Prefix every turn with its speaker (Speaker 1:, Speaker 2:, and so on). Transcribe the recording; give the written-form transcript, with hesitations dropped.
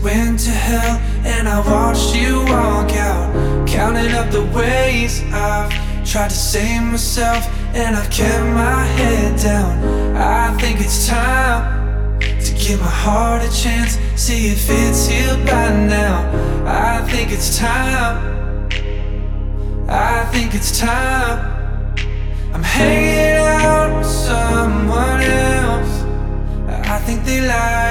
Speaker 1: went to hell and I watched you walk out, counting up the ways I've tried to save myself and I've kept my head down. I think it's time to give my heart a chance, see if it's healed by now. I think it's time, I think it's time. I'm hanging out with someone else, I think they like